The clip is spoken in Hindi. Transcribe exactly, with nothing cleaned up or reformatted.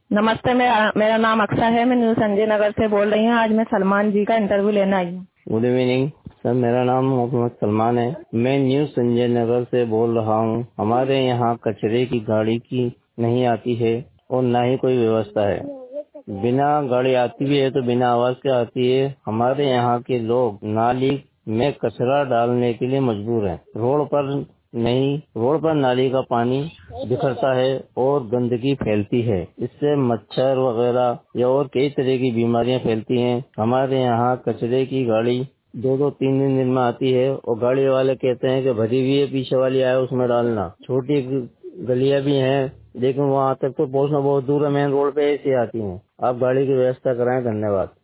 नमस्ते, मेरा मेरा नाम अक्षय है। मैं न्यू संजय नगर से बोल रही हूँ। आज मैं सलमान जी का इंटरव्यू लेने आई हूँ। गुड इवनिंग सर, मेरा नाम मोहम्मद सलमान है। मैं न्यू संजय नगर से बोल रहा हूँ। हमारे यहाँ कचरे की गाड़ी की नहीं आती है और न ही कोई व्यवस्था है। बिना गाड़ी आती भी है तो बिना आवाज के आती है। हमारे यहाँ के लोग नाली में कचरा डालने के लिए मजबूर हैं। रोड पर नहीं, रोड पर नाली का पानी बिखरता है और गंदगी फैलती है। इससे मच्छर वगैरह या और कई तरह की बीमारियां फैलती हैं। हमारे यहाँ कचरे की गाड़ी दो दो तीन तीन दिन में आती है और गाड़ी वाले कहते हैं कि भरी हुई है, पीछे वाली आए उसमें डालना। छोटी गलियां भी हैं लेकिन वहाँ तक तो पहुँचना बहुत दूर है। मेन रोड पे ऐसी आती हैं। आप गाड़ी की व्यवस्था कराएं। धन्यवाद।